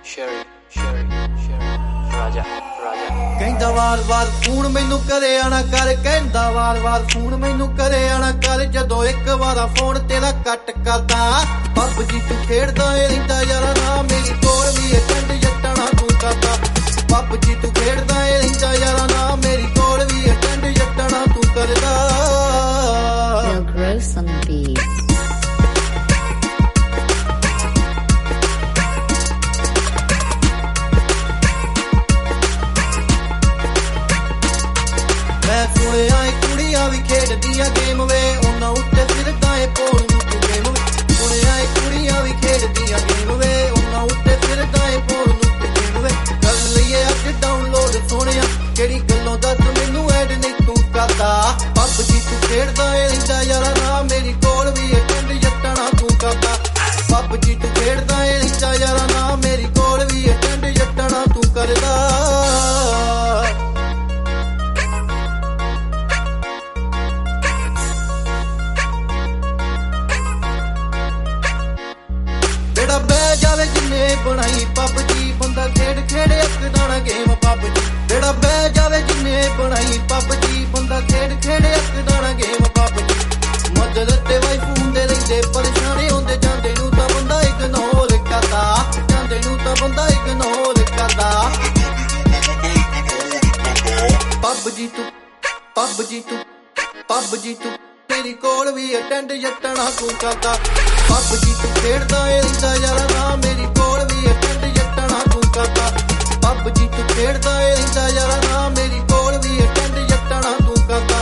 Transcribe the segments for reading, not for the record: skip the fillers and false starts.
Sherry, Sherry, Sherry, Raja, Raja. ਕਹਿੰਦਾ ਵਾਰ-ਵਾਰ phone ਮੈਨੂੰ ਕਰੇ ਆਣਾ ਕਰ, ਕਹਿੰਦਾ ਵਾਰ-ਵਾਰ ਫੋਨ ਮੈਨੂੰ ਕਰੇ ਆਣਾ ਕਰ, ਜਦੋਂ ਇੱਕ ਵਾਰਾ ਫੋਨ ਤੇਰਾ ਕੱਟ ਕਰਦਾ। ਪੱਬਜੀ ਤੂੰ ਖੇਡਦਾ ਏ ਰਹਿੰਦਾ ਯਾਰਾ ਨਾ, ਮੇਰੀ ਕੋਲ ਵੀ ਏ ਟੰਡ ਜੱਟਣਾ ਤੂੰ ਕਰਦਾ। ਪੱਬਜੀ ਤੂੰ ਖੇਡਦਾ ਏ ਰਹਿੰਦਾ ਯਾਰਾ ਨਾ, ਮੇਰੀ ਕੋਲ ਵੀ ਏ ਟੰਡ ਜੱਟਣਾ ਤੂੰ ਕਰਦਾ। Real gross on the beat. ਮੈਂ ਸੁਣਿਆ ਏ ਕੁੜੀਆਂ ਵੀ ਖੇਡਦੀਆਂ ਗੇਮ ਵੇ, ਉਹਨਾਂ ਉੱਤੇ ਫਿਰਦਾ ਏ ਪੋਲ ਨੂੰ ਤੂੰ ਗੇਮ ਵੇ। ਸੁਣਿਆ ਏ ਕੁੜੀਆਂ ਵੀ ਖੇਡਦੀਆਂ ਗੇਮ ਵੇ, ਉਹਨਾਂ ਉੱਤੇ ਫਿਰਦਾ ਏ ਪੋਲ ਨੂੰ ਤੂੰ ਗੇਮ ਵੇ। ਕਰ ਲਈਏ ਅੱਜ ਡਾਊਨਲੋਡ ਸੋਹਣਿਆ, ਕਿਹੜੀ ਗੱਲੋਂ ਦੱਸ ਮੈਨੂੰ ਐਡ ਨਹੀਂ ਤੂੰ ਕਰਦਾ। ਪੱਬਜੀ ਤੂੰ ਖੇਡਦਾ ਏ ਰਹਿੰਦਾ ਯਾਰਾ ਨਾ, ਮੇਰੀ ਕੋਲ ਵੀ ਏ ਟੰਡ ਜੱਟਣਾ ਤੂੰ ਕਰਦਾ। ਪੱਬਜੀ ਤੂੰ ਖੇਡਦਾ ਏ ਰਹਿੰਦਾ ਯਾਰਾ ਨਾ, ਮੇਰੀ ਕੋਲ ਵੀ ਏ ਟੰਡ ਜੱਟਣਾ ਤੂੰ ਕਰਦਾ। ਜਿਹੜਾ ਬਹਿ ਜਾਵੇ ਜਿੰਨੇ ਬਣਾਈ ਪੱਬਜੀ, ਬੰਦਾ ਖੇਡ ਖੇੜੇ ਅੱਕਦਾਣਾ ਗੇਮ ਪੱਬਜੀ। ਜਿਹੜਾ ਬਹਿ ਜਾਵੇ ਜਿੰਨੇ ਬਣਾਈ ਪੱਬਜੀ, ਬੰਦਾ ਖੇਡ ਖੇੜੇ ਅੱਕਦਾਣਾ ਗੇਮ ਪੱਬਜੀ। ਮਦਦ ਤੇ ਵਾਈਫ ਹੁੰਦੇ ਰਹਿੰਦੇ ਪਰੇਸ਼ਾਨੇ ਹੁੰਦੇ, ਜਾਂਦੇ ਨੂੰ ਤਾਂ ਬੰਦਾ ਇਗਨੋਰ ਕਰਦਾ, ਜਾਂਦੇ ਨੂੰ ਤਾਂ ਬੰਦਾ ਇਗਨੋਰ ਕਰਦਾ। ਪੱਬਜੀ ਤੂੰ ਪੱਬਜੀ ਤੂੰ ਪੱਬਜੀ ਤੂੰ ਮੇਰੀ ਕੋਲ ਵੀ ਅਟੈਂਡ ਜੱਟਣਾ ਤੂੰ ਕਰਦਾ। ਪੱਬਜੀ ਤੂੰ ਖੇਡਦਾ ਏ ਰਹਿੰਦਾ ਯਾਰਾ ਨਾ, ਮੇਰੀ ਕੋਲ ਵੀ ਅਟੈਂਡ ਜੱਟਣਾ ਤੂੰ ਕਰਦਾ। ਪੱਬਜੀ ਤੂੰ ਖੇਡਦਾ ਏ ਰਹਿੰਦਾ ਯਾਰਾ ਨਾ, ਮੇਰੀ ਕੋਲ ਵੀ ਅਟੈਂਡ ਜੱਟਣਾ ਤੂੰ ਕਰਦਾ।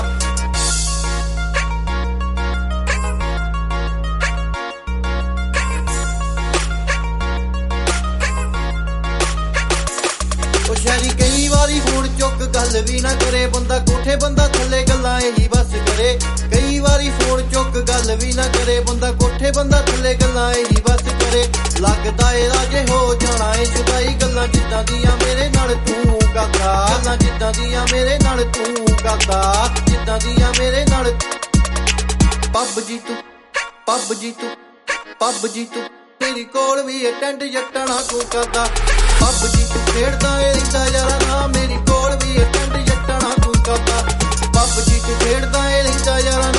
ਉਹ ਸ਼ਾਇਰੀ ਕਈ ਵਾਰੀ ਫੋਨ ਚੁੱਕ ਗੱਲ ਵੀ ਨਾ ਕਰੇ, ਬੰਦਾ ਕੋਠੇ ਬੰਦਾ ਥੱਲੇ ਗੱਲਾਂ ਇਹੀ ਬਸ ਕਰੇ। ਕਈ ਵਾਰੀ ਫੋਨ ਚੁੱਕ ਗੱਲ ਵੀ ਨਾ ਕਰੇ, ਬੰਦਾ ਕੋਠੇ ਬੰਦਾ ਥੱਲੇ ਗੱਲਾਂ ਇਹੀ ਬਸ ਕਰੇ। ਲੱਗਦਾ ਏ ਰਾਜੇ ਹੋ ਜਾਣਾ ਏ ਜੁਦਾਈ, ਗੱਲਾਂ ਜਿੱਦਾਂ ਦੀਆਂ ਮੇਰੇ ਨਾਲ ਤੂੰ ਕਰਦਾ। ਗੱਲਾਂ ਜਿੱਦਾਂ ਦੀਆਂ ਮੇਰੇ ਨਾਲ ਤੂੰ ਕਰਦਾ, ਜਿੱਦਾਂ ਦੀਆਂ ਮੇਰੇ ਨਾਲ। ਪੱਬਜੀ ਤੂੰ ਪੱਬਜੀ ਤੂੰ ਪੱਬਜੀ ਤੂੰ ਮੇਰੀ ਕੋਲ ਵੀ ਅਟੈਂਡ ਜੱਟਣਾ ਤੂੰ ਕਰਦਾ। ਪੱਬਜੀ ਤੂੰ ਖੇਡਦਾ ਏ ਰਹਿੰਦਾ ਯਾਰਾ ਨਾ, ਮੇਰੀ ਕੋਲ ਵੀ ਅਟੈਂਡ ਜੱਟਣਾ ਤੂੰ ਕਰਦਾ। ਪੱਬਜੀ ਤੂੰ ਖੇਡਦਾ ਏ ਰਹਿੰਦਾ ਯਾਰਾ